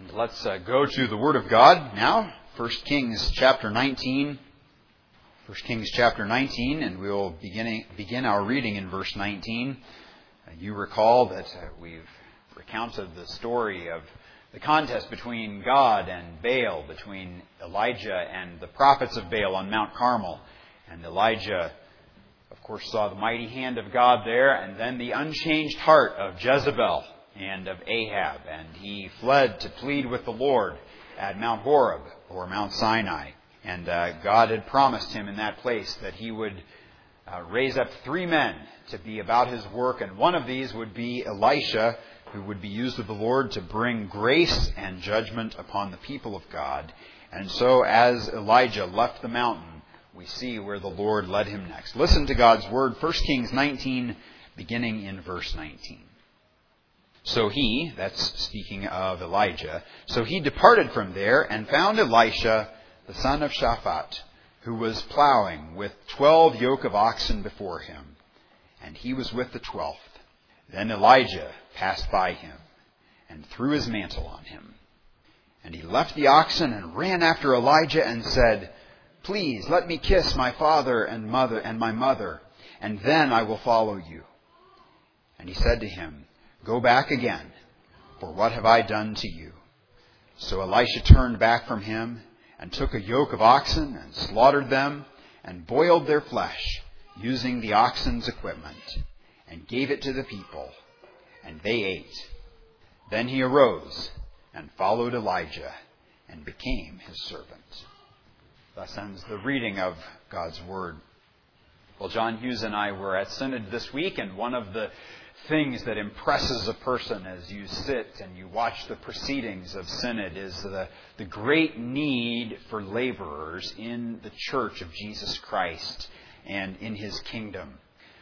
And let's go to the Word of God now. 1 Kings chapter 19. 1 Kings chapter 19, and we will begin our reading in verse 19. You recall that we've recounted the story of the contest between God and Baal, between Elijah and the prophets of Baal on Mount Carmel. And Elijah, of course, saw the mighty hand of God there, and then the unchanged heart of Jezebel and of Ahab. And he fled to plead with the Lord at Mount Horeb, or Mount Sinai. And God had promised him in that place that he would raise up 3 men to be about his work. And one of these would be Elisha, who would be used of the Lord to bring grace and judgment upon the people of God. And so as Elijah left the mountain, we see where the Lord led him next. Listen to God's word, 1 Kings 19, beginning in verse 19. So he, that's speaking of Elijah, so he departed from there and found Elisha, the son of Shaphat, who was plowing with 12 yoke of oxen before him, and he was with the 12th. Then Elijah passed by him and threw his mantle on him. And he left the oxen and ran after Elijah and said, "Please let me kiss my father and my mother, and then I will follow you." And he said to him, "Go back again, for what have I done to you?" So Elisha turned back from him and took a yoke of oxen and slaughtered them and boiled their flesh using the oxen's equipment and gave it to the people, and they ate. Then he arose and followed Elijah and became his servant. Thus ends the reading of God's Word. Well, John Hughes and I were at Synod this week, and one of the things that impresses a person as you sit and you watch the proceedings of Synod is the great need for laborers in the Church of Jesus Christ and in His kingdom.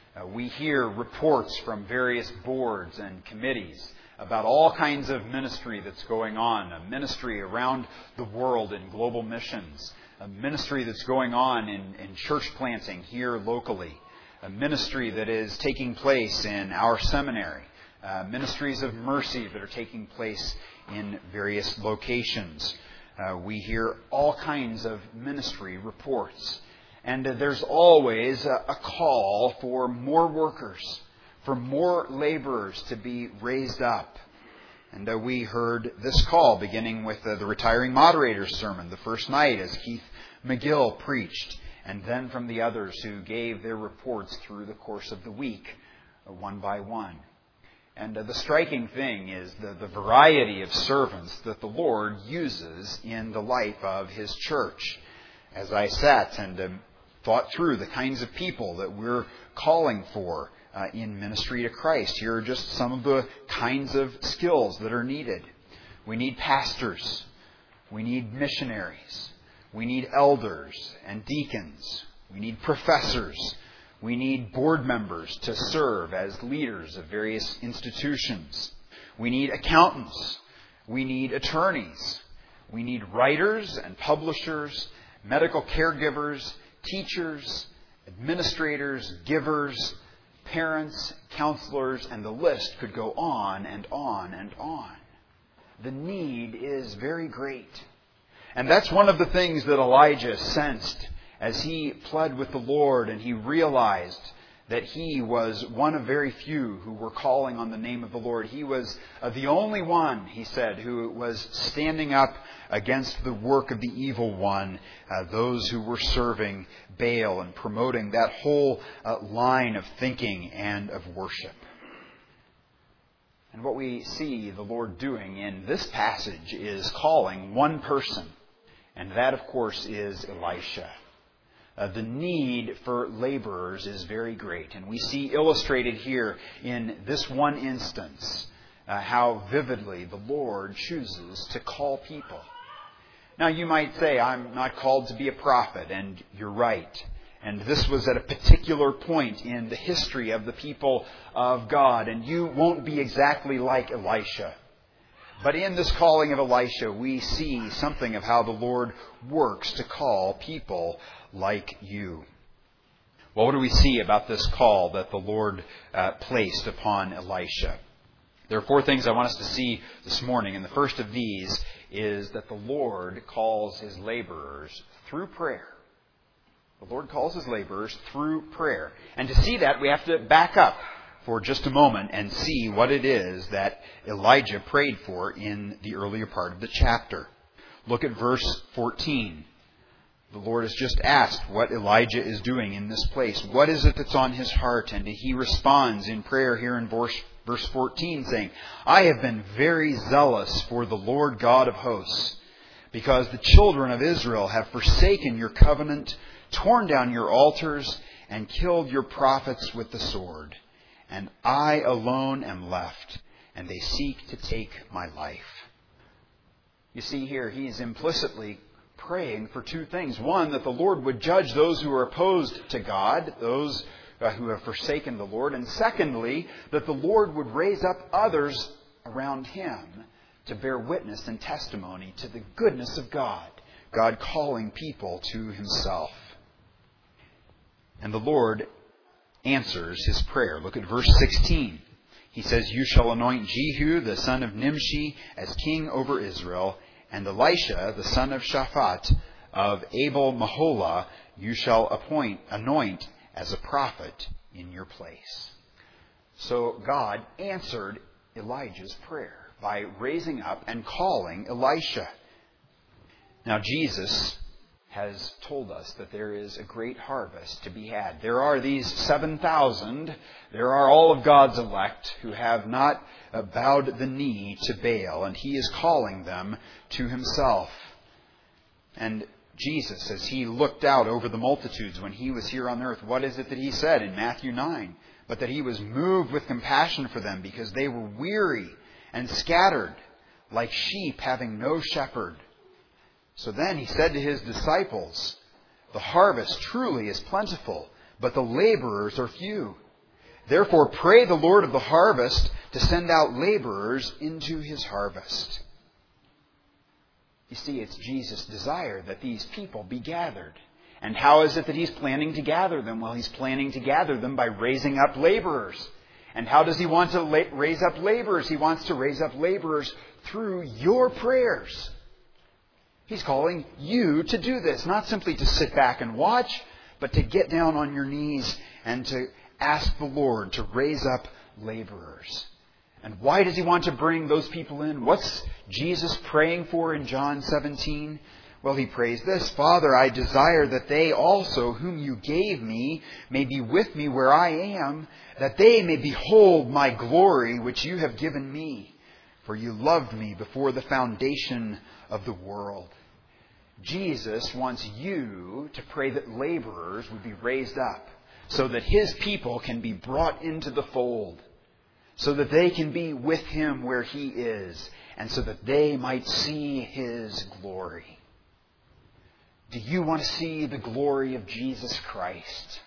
We hear reports from various boards and committees about all kinds of ministry that's going on, a ministry around the world in global missions, a ministry that's going on in church planting here locally, a ministry that is taking place in our seminary, ministries of mercy that are taking place in various locations. We hear all kinds of ministry reports. And there's always a call for more workers, for more laborers to be raised up. And we heard this call beginning with the retiring moderator's sermon the first night as Keith McGill preached, and then from the others who gave their reports through the course of the week, one by one. And the striking thing is the variety of servants that the Lord uses in the life of His church. As I sat and thought through the kinds of people that we're calling for in ministry to Christ, here are just some of the kinds of skills that are needed. We need pastors. We need missionaries. We need elders and deacons. We need professors. We need board members to serve as leaders of various institutions. We need accountants. We need attorneys. We need writers and publishers, medical caregivers, teachers, administrators, givers, parents, counselors, and the list could go on and on and on. The need is very great. And that's one of the things that Elijah sensed as he pled with the Lord, and he realized that he was one of very few who were calling on the name of the Lord. He was the only one, he said, who was standing up against the work of the evil one, those who were serving Baal and promoting that whole line of thinking and of worship. And what we see the Lord doing in this passage is calling one person, and that, of course, is Elisha. The need for laborers is very great. And we see illustrated here in this one instance how vividly the Lord chooses to call people. Now you might say, I'm not called to be a prophet, and you're right. And this was at a particular point in the history of the people of God, and you won't be exactly like Elisha. But in this calling of Elisha, we see something of how the Lord works to call people like you. Well, what do we see about this call that the Lord placed upon Elisha? There are 4 things I want us to see this morning, and the first of these is that the Lord calls His laborers through prayer. The Lord calls His laborers through prayer. And to see that, we have to back up for just a moment and see what it is that Elijah prayed for in the earlier part of the chapter. Look at verse 14. The Lord has just asked what Elijah is doing in this place. What is it that's on his heart? And he responds in prayer here in verse 14, saying, I have been very zealous for the Lord God of hosts, because the children of Israel have forsaken your covenant, torn down your altars, and killed your prophets with the sword. And I alone am left, and they seek to take my life. You see here, he's implicitly praying for two things. One, that the Lord would judge those who are opposed to God, those who have forsaken the Lord. And secondly, that the Lord would raise up others around Him to bear witness and testimony to the goodness of God. God calling people to Himself. And the Lord answers his prayer. Look at verse 16. He says, You shall anoint Jehu, the son of Nimshi, as king over Israel, and Elisha, the son of Shaphat, of Abel Maholah, you shall anoint as a prophet in your place. So God answered Elijah's prayer by raising up and calling Elisha. Now Jesus has told us that there is a great harvest to be had. There are these 7,000. There are all of God's elect who have not bowed the knee to Baal, and He is calling them to Himself. And Jesus, as He looked out over the multitudes when He was here on earth, what is it that He said in Matthew 9? But that He was moved with compassion for them because they were weary and scattered like sheep having no shepherd. So then He said to His disciples, The harvest truly is plentiful, but the laborers are few. Therefore pray the Lord of the harvest to send out laborers into His harvest. You see, it's Jesus' desire that these people be gathered. And how is it that He's planning to gather them? Well, He's planning to gather them by raising up laborers. And how does He want to raise up laborers? He wants to raise up laborers through your prayers. He's calling you to do this, not simply to sit back and watch, but to get down on your knees and to ask the Lord to raise up laborers. And why does He want to bring those people in? What's Jesus praying for in John 17? Well, He prays this, Father, I desire that they also, whom you gave me, may be with me where I am, that they may behold my glory which you have given me. For you loved me before the foundation of the world. Jesus wants you to pray that laborers would be raised up so that His people can be brought into the fold, so that they can be with Him where He is, and so that they might see His glory. Do you want to see the glory of Jesus Christ?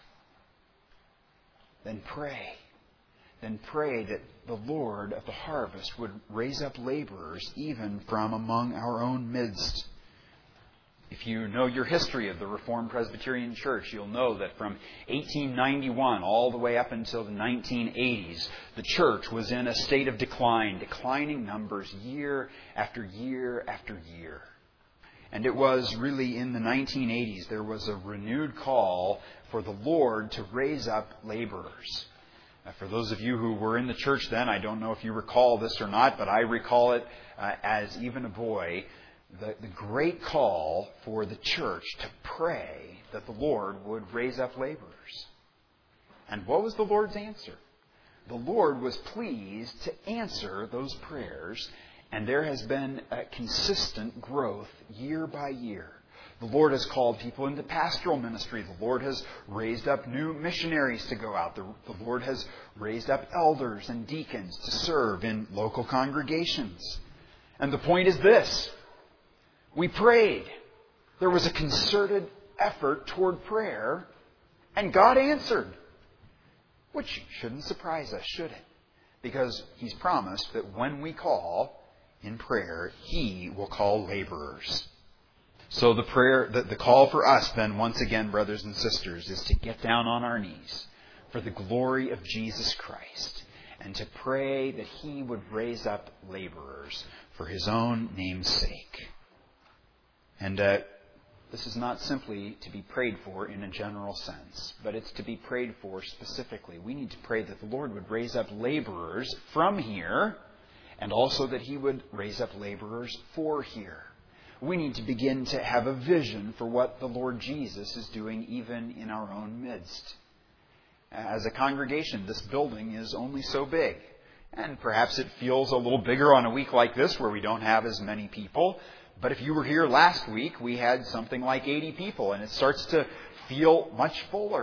Then pray. Then pray that the Lord of the harvest would raise up laborers even from among our own midst. If you know your history of the Reformed Presbyterian Church, you'll know that from 1891 all the way up until the 1980s, the church was in a state of decline, declining numbers year after year after year. And it was really in the 1980s there was a renewed call for the Lord to raise up laborers. For those of you who were in the church then, I don't know if you recall this or not, but I recall it as even a boy, the great call for the church to pray that the Lord would raise up laborers. And what was the Lord's answer? The Lord was pleased to answer those prayers, and there has been a consistent growth year by year. The Lord has called people into pastoral ministry. The Lord has raised up new missionaries to go out. The Lord has raised up elders and deacons to serve in local congregations. And the point is this. We prayed. There was a concerted effort toward prayer, and God answered. Which shouldn't surprise us, should it? Because He's promised that when we call in prayer, He will call laborers. So the call for us then, once again, brothers and sisters, is to get down on our knees for the glory of Jesus Christ and to pray that He would raise up laborers for His own name's sake. And this is not simply to be prayed for in a general sense, but it's to be prayed for specifically. We need to pray that the Lord would raise up laborers from here, and also that He would raise up laborers for here. We need to begin to have a vision for what the Lord Jesus is doing even in our own midst. As a congregation, this building is only so big. And perhaps it feels a little bigger on a week like this where we don't have as many people. But if you were here last week, we had something like 80 people, and it starts to feel much fuller.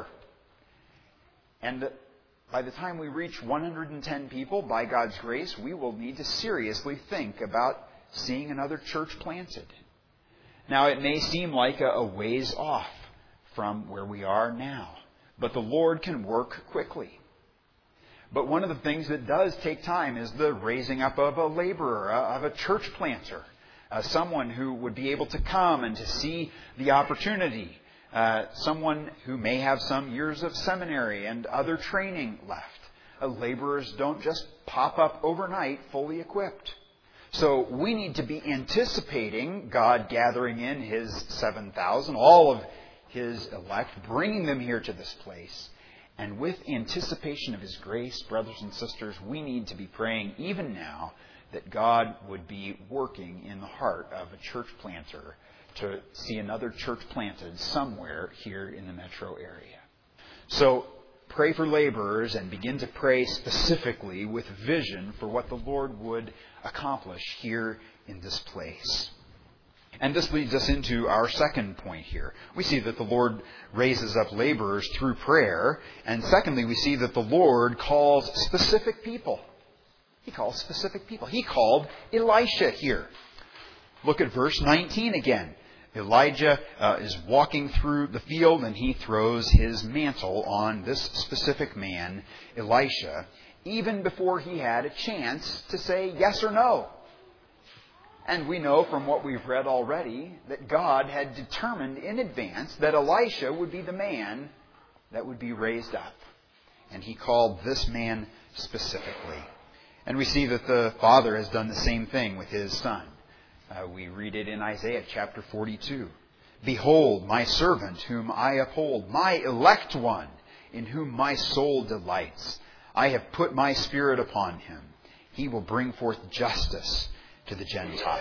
And by the time we reach 110 people, by God's grace, we will need to seriously think about seeing another church planted. Now, it may seem like a ways off from where we are now, but the Lord can work quickly. But one of the things that does take time is the raising up of a laborer, of a church planter, someone who would be able to come and to see the opportunity, someone who may have some years of seminary and other training left. Laborers don't just pop up overnight fully equipped. So we need to be anticipating God gathering in His 7,000, all of His elect, bringing them here to this place. And with anticipation of His grace, brothers and sisters, we need to be praying even now that God would be working in the heart of a church planter to see another church planted somewhere here in the metro area. So pray for laborers and begin to pray specifically with vision for what the Lord would accomplish here in this place. And this leads us into our second point here. We see that the Lord raises up laborers through prayer. And secondly, we see that the Lord calls specific people. He calls specific people. He called Elisha here. Look at verse 19 again. Elijah is walking through the field and he throws his mantle on this specific man, Elisha, even before he had a chance to say yes or no. And we know from what we've read already that God had determined in advance that Elisha would be the man that would be raised up. And He called this man specifically. And we see that the Father has done the same thing with His Son. We read it in Isaiah chapter 42. Behold, my servant whom I uphold, my elect one, in whom my soul delights. I have put my Spirit upon him. He will bring forth justice to the Gentiles.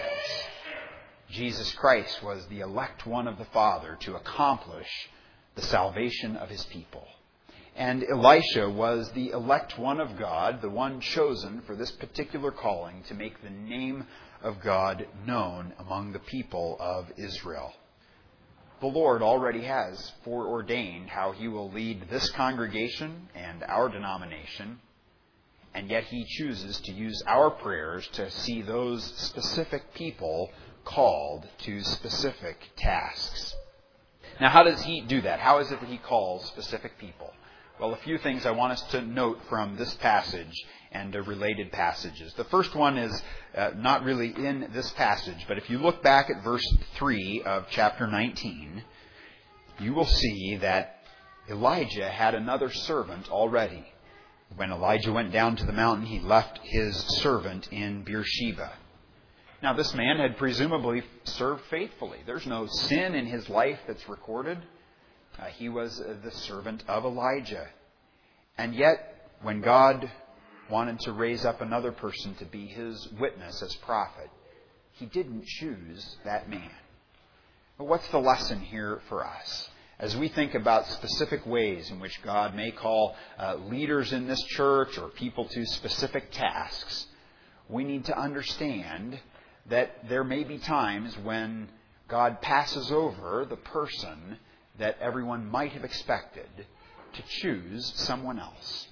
Jesus Christ was the elect one of the Father to accomplish the salvation of His people. And Elisha was the elect one of God, the one chosen for this particular calling to make the name of God known among the people of Israel. The Lord already has foreordained how He will lead this congregation and our denomination, and yet He chooses to use our prayers to see those specific people called to specific tasks. Now, how does He do that? How is it that He calls specific people? Well, a few things I want us to note from this passage and related passages. The first one is not really in this passage, but if you look back at verse 3 of chapter 19, you will see that Elijah had another servant already. When Elijah went down to the mountain, he left his servant in Beersheba. Now, this man had presumably served faithfully. There's no sin in his life that's recorded. He was the servant of Elijah. And yet, when God wanted to raise up another person to be His witness as prophet, He didn't choose that man. But what's the lesson here for us? As we think about specific ways in which God may call leaders in this church or people to specific tasks, we need to understand that there may be times when God passes over the person that everyone might have expected to choose someone else.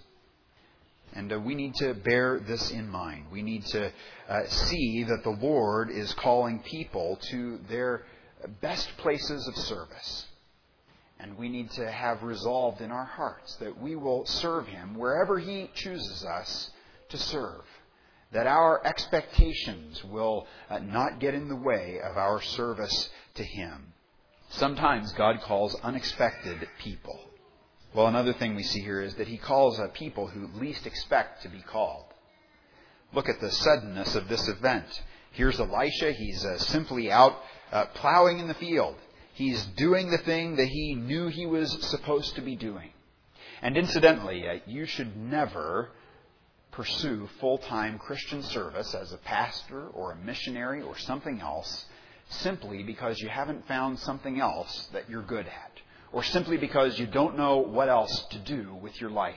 And we need to bear this in mind. We need to see that the Lord is calling people to their best places of service. And we need to have resolved in our hearts that we will serve Him wherever He chooses us to serve. That our expectations will not get in the way of our service to Him. Sometimes God calls unexpected people. Well, another thing we see here is that he calls people who least expect to be called. Look at the suddenness of this event. Here's Elisha. He's simply out plowing in the field. He's doing the thing that he knew he was supposed to be doing. And incidentally, you should never pursue full-time Christian service as a pastor or a missionary or something else simply because you haven't found something else that you're good at, or simply because you don't know what else to do with your life.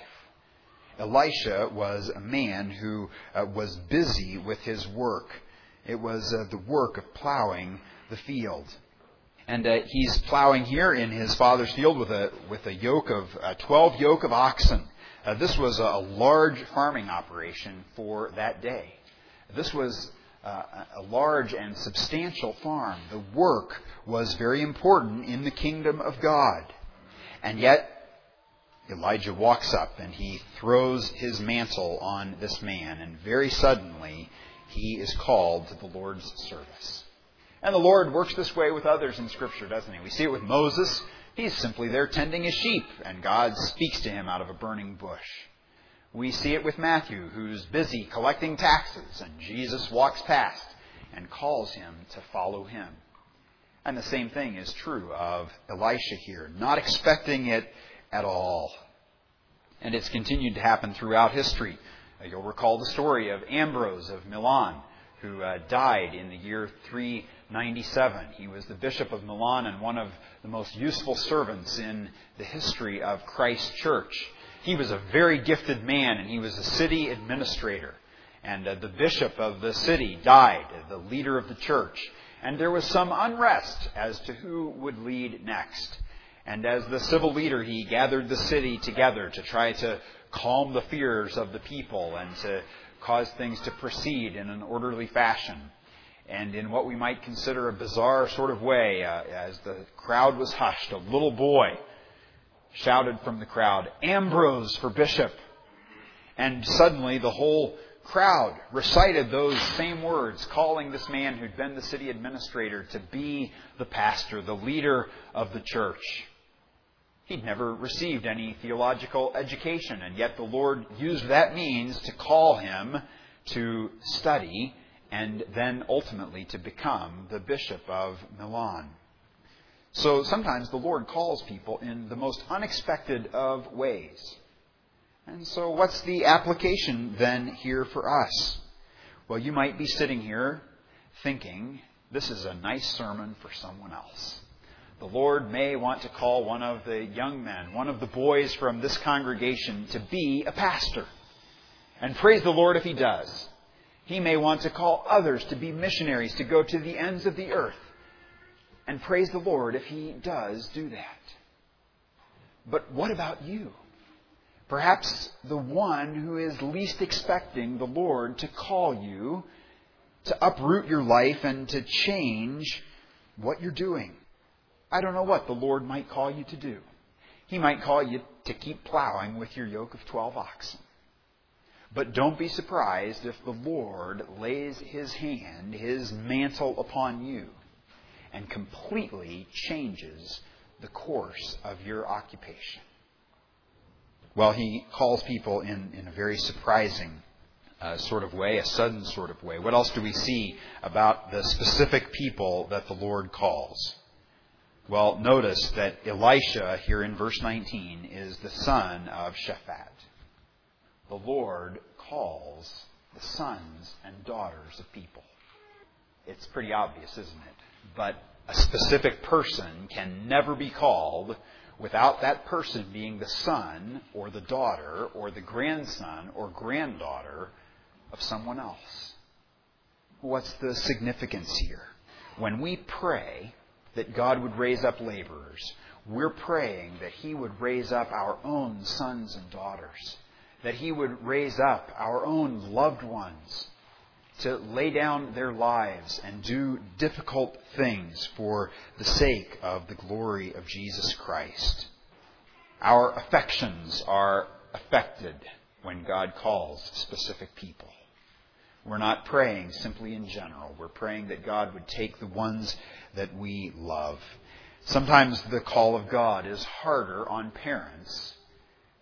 Elisha was a man who was busy with his work. It was the work of plowing the field. And he's plowing here in his father's field with a yoke of 12 yoke of oxen. This was a large farming operation for that day. This was a large and substantial farm. The work was very important in the kingdom of God. And yet, Elijah walks up and he throws his mantle on this man, and very suddenly he is called to the Lord's service. And the Lord works this way with others in Scripture, doesn't he? We see it with Moses. He's simply there tending his sheep, and God speaks to him out of a burning bush. We see it with Matthew, who's busy collecting taxes, and Jesus walks past and calls him to follow him. And the same thing is true of Elisha here, not expecting it at all. And it's continued to happen throughout history. You'll recall the story of Ambrose of Milan, who died in the year 397. He was the bishop of Milan and one of the most useful servants in the history of Christ's church. He was a very gifted man, and he was a city administrator. And the bishop of the city died, the leader of the church. And there was some unrest as to who would lead next. And as the civil leader, he gathered the city together to try to calm the fears of the people and to cause things to proceed in an orderly fashion. And in what we might consider a bizarre sort of way, as the crowd was hushed, a little boy shouted from the crowd, "Ambrose for bishop." And suddenly the whole crowd recited those same words, calling this man who'd been the city administrator to be the pastor, the leader of the church. He'd never received any theological education, and yet the Lord used that means to call him to study and then ultimately to become the bishop of Milan. So sometimes the Lord calls people in the most unexpected of ways. And so what's the application then here for us? Well, you might be sitting here thinking, this is a nice sermon for someone else. The Lord may want to call one of the young men, one of the boys from this congregation to be a pastor. And praise the Lord if He does. He may want to call others to be missionaries, to go to the ends of the earth. And praise the Lord if He does do that. But what about you? Perhaps the one who is least expecting the Lord to call you to uproot your life and to change what you're doing. I don't know what the Lord might call you to do. He might call you to keep plowing with your yoke of 12 oxen. But don't be surprised if the Lord lays His hand, His mantle upon you, and completely changes the course of your occupation. Well, He calls people in a very surprising sort of way, a sudden sort of way. What else do we see about the specific people that the Lord calls? Well, notice that Elisha here in verse 19 is the son of Shaphat. The Lord calls the sons and daughters of people. It's pretty obvious, isn't it? But a specific person can never be called without that person being the son or the daughter or the grandson or granddaughter of someone else. What's the significance here? When we pray that God would raise up laborers, we're praying that He would raise up our own sons and daughters, that He would raise up our own loved ones to lay down their lives and do difficult things for the sake of the glory of Jesus Christ. Our affections are affected when God calls specific people. We're not praying simply in general. We're praying that God would take the ones that we love. Sometimes the call of God is harder on parents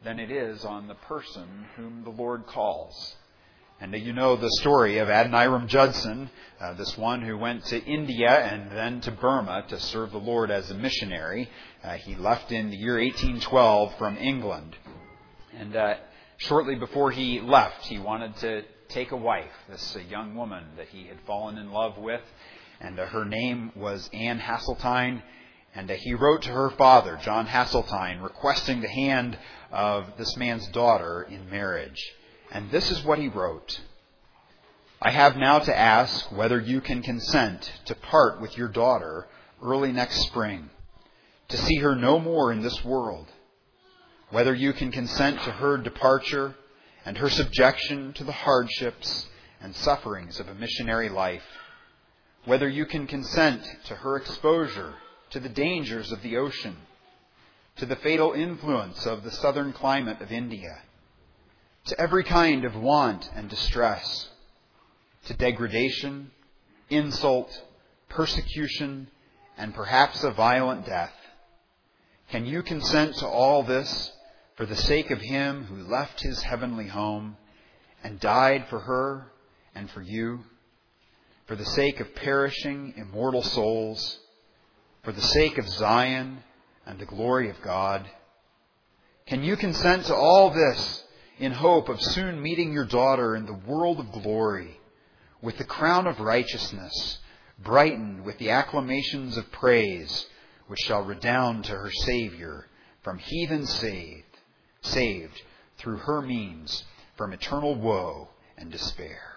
than it is on the person whom the Lord calls. And you know the story of Adoniram Judson, this one who went to India and then to Burma to serve the Lord as a missionary. He left in the year 1812 from England. And shortly before he left, he wanted to take a wife, this young woman that he had fallen in love with. And her name was Anne Hasseltine. And he wrote to her father, John Hasseltine, requesting the hand of this man's daughter in marriage. And this is what he wrote. I have now to ask whether you can consent to part with your daughter early next spring, to see her no more in this world. Whether you can consent to her departure and her subjection to the hardships and sufferings of a missionary life. Whether you can consent to her exposure to the dangers of the ocean, to the fatal influence of the southern climate of India, to every kind of want and distress, to degradation, insult, persecution, and perhaps a violent death. Can you consent to all this for the sake of Him who left His heavenly home and died for her and for you, for the sake of perishing immortal souls, for the sake of Zion and the glory of God? Can you consent to all this in hope of soon meeting your daughter in the world of glory, with the crown of righteousness, brightened with the acclamations of praise, which shall redound to her Savior, from heathen saved through her means from eternal woe and despair?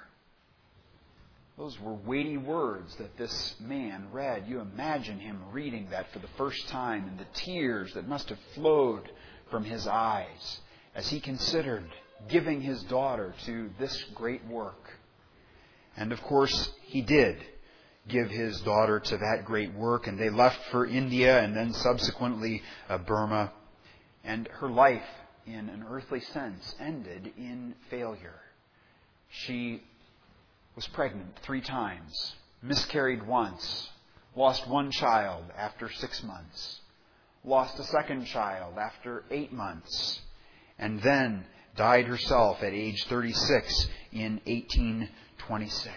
Those were weighty words that this man read. You imagine him reading that for the first time and the tears that must have flowed from his eyes as he considered giving his daughter to this great work. And of course, he did give his daughter to that great work, and they left for India and then subsequently Burma. And her life, in an earthly sense, ended in failure. She was pregnant 3 times, miscarried once, lost 1 child after 6 months, lost a 2nd child after 8 months, and then died herself at age 36 in 1826.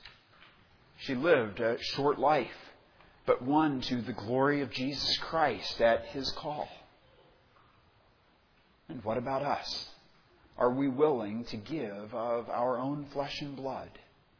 She lived a short life, but one to the glory of Jesus Christ at His call. And what about us? Are we willing to give of our own flesh and blood?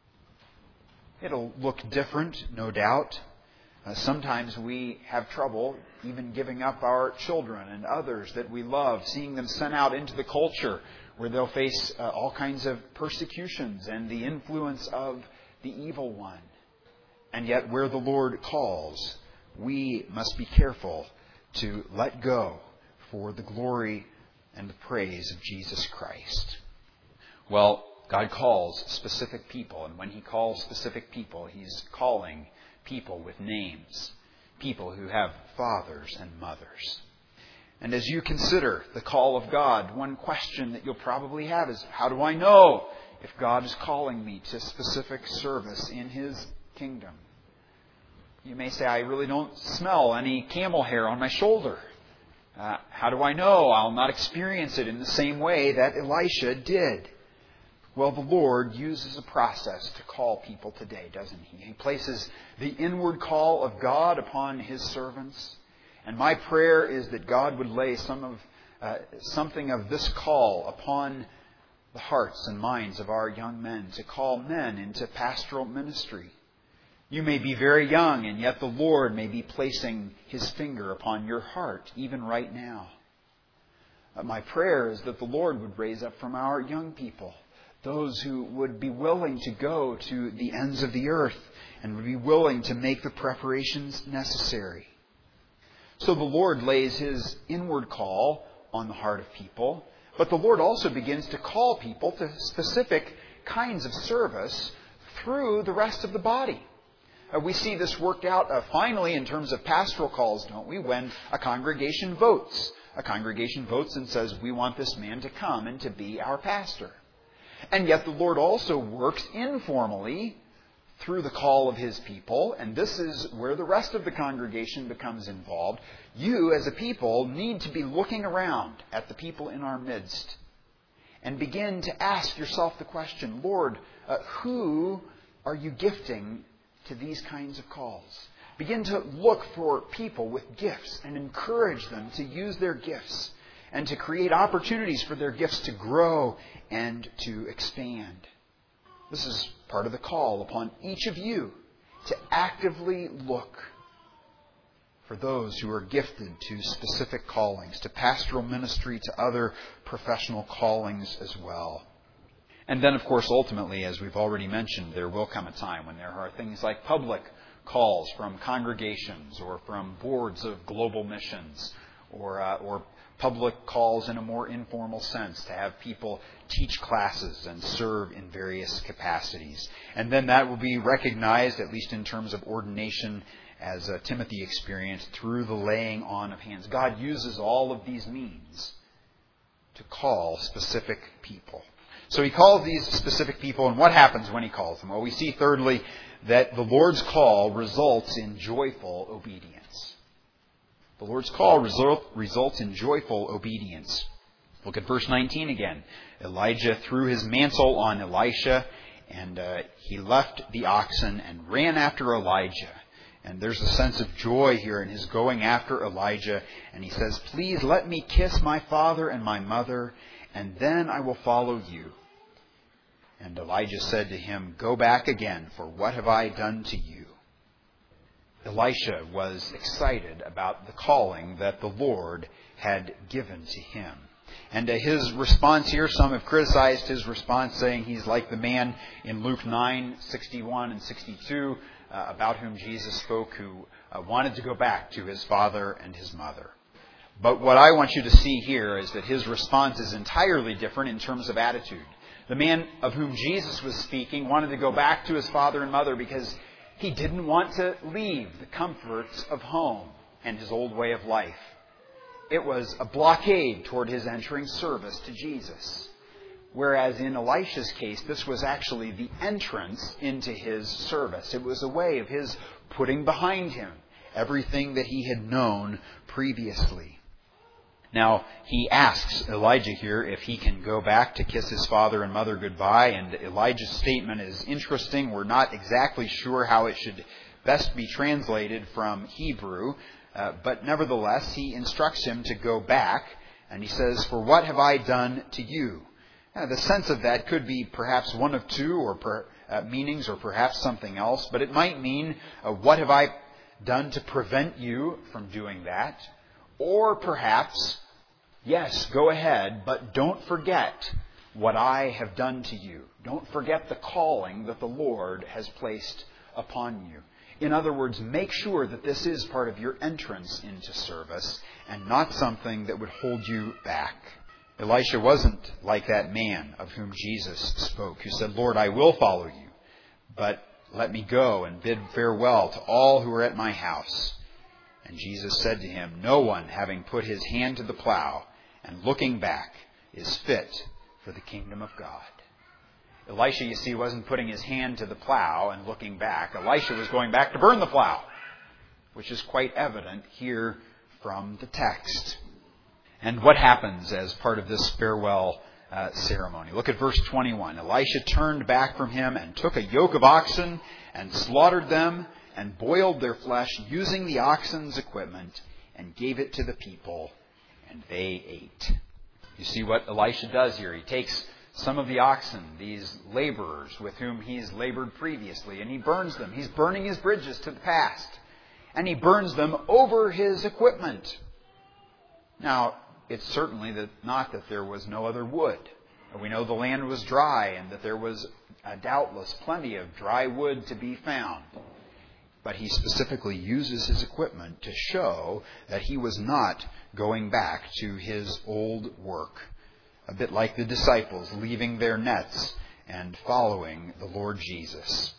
It'll look different, no doubt. Sometimes we have trouble even giving up our children and others that we love, seeing them sent out into the culture where they'll face all kinds of persecutions and the influence of the evil one. And yet where the Lord calls, we must be careful to let go for the glory and the praise of Jesus Christ. Well, God calls specific people, and when He calls specific people, He's calling people with names, people who have fathers and mothers. And as you consider the call of God, one question that you'll probably have is, how do I know if God is calling me to specific service in His kingdom? You may say, I really don't smell any camel hair on my shoulder. How do I know I'll not experience it in the same way that Elisha did? Well, the Lord uses a process to call people today, doesn't He? He places the inward call of God upon His servants. And my prayer is that God would lay something of this call upon the hearts and minds of our young men, to call men into pastoral ministry. You may be very young, and yet the Lord may be placing His finger upon your heart, even right now. My prayer is that the Lord would raise up from our young people those who would be willing to go to the ends of the earth and would be willing to make the preparations necessary. So the Lord lays His inward call on the heart of people, but the Lord also begins to call people to specific kinds of service through the rest of the body. We see this worked out finally in terms of pastoral calls, don't we? When a congregation votes. A congregation votes and says, we want this man to come and to be our pastor. And yet the Lord also works informally through the call of His people, and this is where the rest of the congregation becomes involved. You, as a people, need to be looking around at the people in our midst and begin to ask yourself the question, Lord, who are you gifting to these kinds of calls? Begin to look for people with gifts and encourage them to use their gifts and to create opportunities for their gifts to grow and to expand. This is part of the call upon each of you to actively look for those who are gifted to specific callings, to pastoral ministry, to other professional callings as well. And then, of course, ultimately, as we've already mentioned, there will come a time when there are things like public calls from congregations or from boards of global missions or public calls in a more informal sense to have people teach classes and serve in various capacities. And then that will be recognized, at least in terms of ordination, as Timothy experienced, through the laying on of hands. God uses all of these means to call specific people. So He calls these specific people, and what happens when He calls them? Well, we see thirdly that the Lord's call results in joyful obedience. The Lord's call results in joyful obedience. Look at verse 19 again. Elijah threw his mantle on Elisha, and he left the oxen and ran after Elijah. And there's a sense of joy here in his going after Elijah. And he says, "Please let me kiss my father and my mother, and then I will follow you." And Elijah said to him, "Go back again, for what have I done to you?" Elisha was excited about the calling that the Lord had given to him. And his response here, some have criticized his response, saying he's like the man in Luke 9:61 and 62, about whom Jesus spoke, who wanted to go back to his father and his mother. But what I want you to see here is that his response is entirely different in terms of attitude. The man of whom Jesus was speaking wanted to go back to his father and mother because he didn't want to leave the comforts of home and his old way of life. It was a blockade toward his entering service to Jesus. Whereas in Elisha's case, this was actually the entrance into his service. It was a way of his putting behind him everything that he had known previously. Now, he asks Elijah here if he can go back to kiss his father and mother goodbye, and Elijah's statement is interesting. We're not exactly sure how it should best be translated from Hebrew, but nevertheless, he instructs him to go back, and he says, "For what have I done to you?" The sense of that could be perhaps one of two meanings, or perhaps something else, but it might mean, what have I done to prevent you from doing that? Or perhaps, yes, go ahead, but don't forget what I have done to you. Don't forget the calling that the Lord has placed upon you. In other words, make sure that this is part of your entrance into service and not something that would hold you back. Elisha wasn't like that man of whom Jesus spoke, who said, "Lord, I will follow you, but let me go and bid farewell to all who are at my house." And Jesus said to him, "No one, having put his hand to the plow and looking back, is fit for the kingdom of God." Elisha, you see, wasn't putting his hand to the plow and looking back. Elisha was going back to burn the plow, which is quite evident here from the text. And what happens as part of this farewell ceremony? Look at verse 21. Elisha turned back from him and took a yoke of oxen and slaughtered them and boiled their flesh using the oxen's equipment and gave it to the people, and they ate. You see what Elisha does here. He takes some of the oxen, these laborers with whom he's labored previously, and he burns them. He's burning his bridges to the past, and he burns them over his equipment. Now, it's certainly not that there was no other wood. We know the land was dry and that there was doubtless plenty of dry wood to be found. But he specifically uses his equipment to show that he was not going back to his old work. A bit like the disciples leaving their nets and following the Lord Jesus.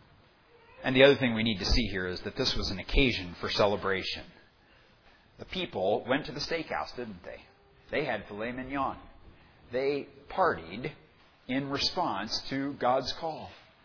And the other thing we need to see here is that this was an occasion for celebration. The people went to the steakhouse, didn't they? They had filet mignon. They partied in response to God's call.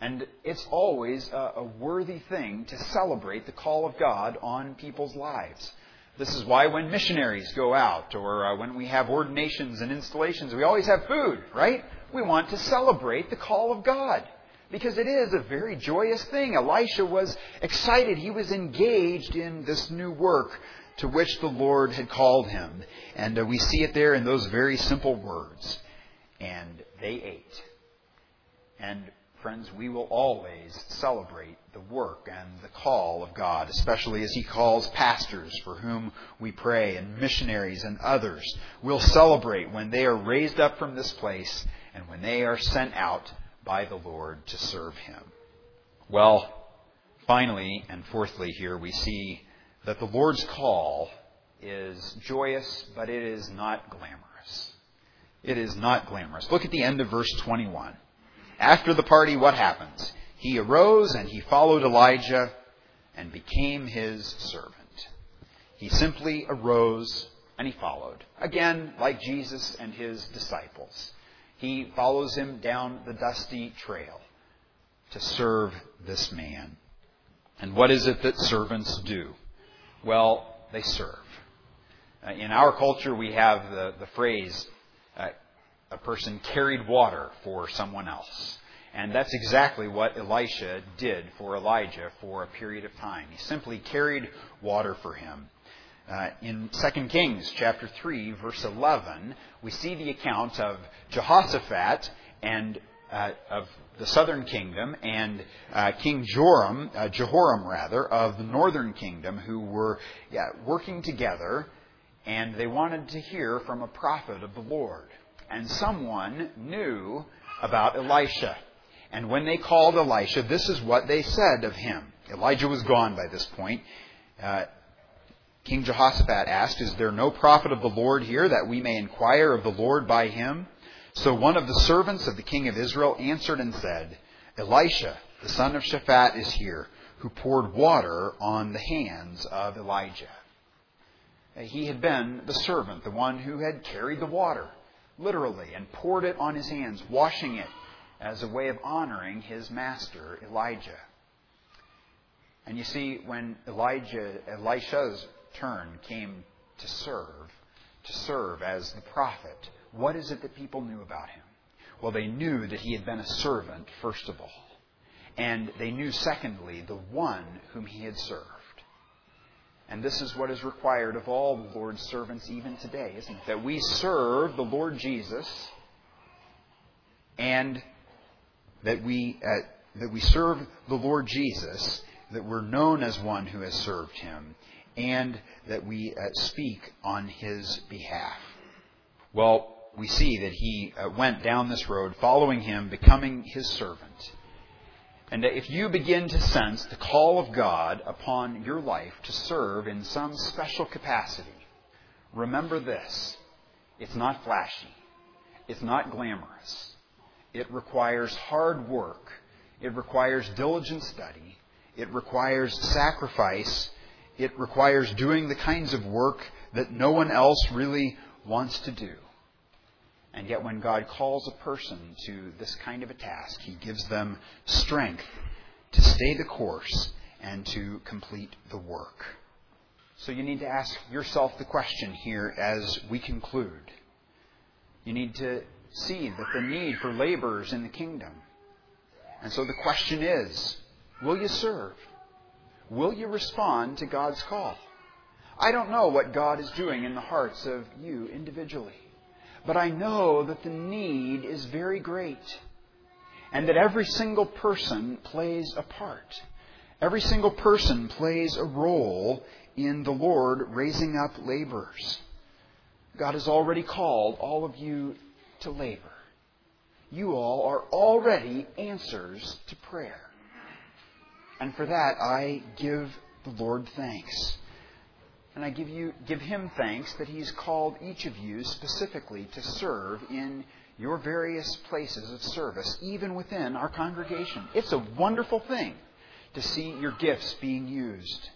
And it's always a worthy thing to celebrate the call of God on people's lives. This is why when missionaries go out or when we have ordinations and installations, we always have food, right? We want to celebrate the call of God because it is a very joyous thing. Elisha was excited. He was engaged in this new work to which the Lord had called him. And we see it there in those very simple words. And they ate. And friends, we will always celebrate the work and the call of God, especially as He calls pastors for whom we pray and missionaries and others. We'll celebrate when they are raised up from this place and when they are sent out by the Lord to serve Him. Well, finally and fourthly here we see that the Lord's call is joyous, but it is not glamorous. It is not glamorous. Look at the end of verse 21. After the party, what happens? He arose and he followed Elijah and became his servant. He simply arose and he followed. Again, like Jesus and his disciples. He follows him down the dusty trail to serve this man. And what is it that servants do? Well, they serve. In our culture, we have the phrase, a person carried water for someone else. And that's exactly what Elisha did for Elijah for a period of time. He simply carried water for him. In 2 Kings chapter 3, verse 11, we see the account of Jehoshaphat and of the southern kingdom and King Jehoram of the northern kingdom, who were working together, and they wanted to hear from a prophet of the Lord. And someone knew about Elisha. And when they called Elisha, this is what they said of him. Elijah was gone by this point. King Jehoshaphat asked, "Is there no prophet of the Lord here, that we may inquire of the Lord by him?" So one of the servants of the king of Israel answered and said, "Elisha, the son of Shaphat, is here, who poured water on the hands of Elijah." He had been the servant, the one who had carried the water, literally, and poured it on his hands, washing it as a way of honoring his master, Elijah. And you see, when Elisha's turn came to serve as the prophet, what is it that people knew about him? Well, they knew that he had been a servant, first of all. And they knew, secondly, the one whom he had served. And this is what is required of all the Lord's servants even today, isn't it? That we serve the Lord Jesus, and that we serve the Lord Jesus, that we're known as one who has served him, and that we speak on his behalf. Well, we see that he went down this road, following him, becoming his servant. And if you begin to sense the call of God upon your life to serve in some special capacity, remember this: it's not flashy. It's not glamorous. It requires hard work. It requires diligent study. It requires sacrifice. It requires doing the kinds of work that no one else really wants to do. And yet when God calls a person to this kind of a task, He gives them strength to stay the course and to complete the work. So you need to ask yourself the question here as we conclude. You need to see that the need for laborers in the kingdom. And so the question is, will you serve? Will you respond to God's call? I don't know what God is doing in the hearts of you individually. But I know that the need is very great. And that every single person plays a part. Every single person plays a role in the Lord raising up laborers. God has already called all of you to labor. You all are already answers to prayer. And for that I give the Lord thanks. And I give Him thanks that He's called each of you specifically to serve in your various places of service, even within our congregation. It's a wonderful thing to see your gifts being used.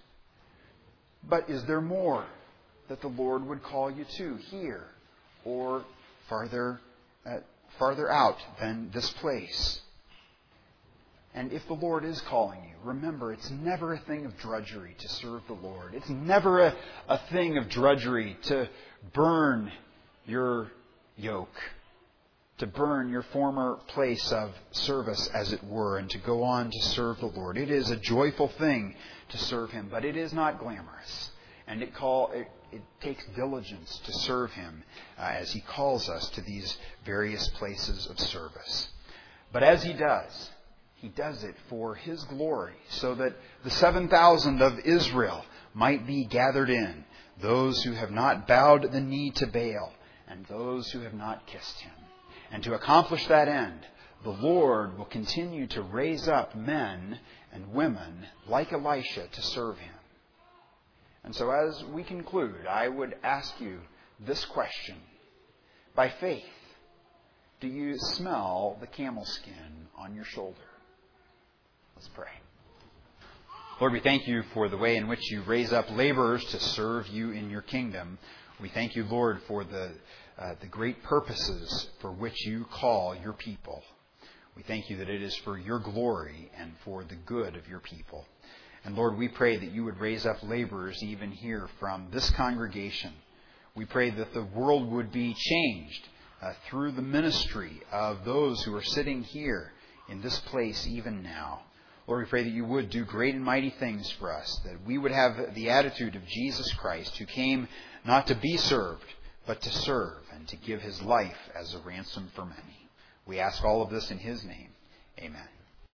But is there more that the Lord would call you to here or farther out than this place? And if the Lord is calling you, remember, it's never a thing of drudgery to serve the Lord. It's never a thing of drudgery to burn your yoke, to burn your former place of service, as it were, and to go on to serve the Lord. It is a joyful thing to serve Him, but it is not glamorous. And it takes diligence to serve Him as He calls us to these various places of service. But as He does it for His glory, so that the 7,000 of Israel might be gathered in, those who have not bowed the knee to Baal, and those who have not kissed Him. And to accomplish that end, the Lord will continue to raise up men and women like Elisha to serve Him. And so as we conclude, I would ask you this question. By faith, do you smell the camel skin on your shoulder? Let's pray. Lord, we thank You for the way in which You raise up laborers to serve You in Your kingdom. We thank You, Lord, for the great purposes for which You call Your people. We thank You that it is for Your glory and for the good of Your people. And Lord, we pray that You would raise up laborers even here from this congregation. We pray that the world would be changed through the ministry of those who are sitting here in this place even now. Lord, we pray that You would do great and mighty things for us, that we would have the attitude of Jesus Christ, who came not to be served, but to serve and to give His life as a ransom for many. We ask all of this in His name. Amen.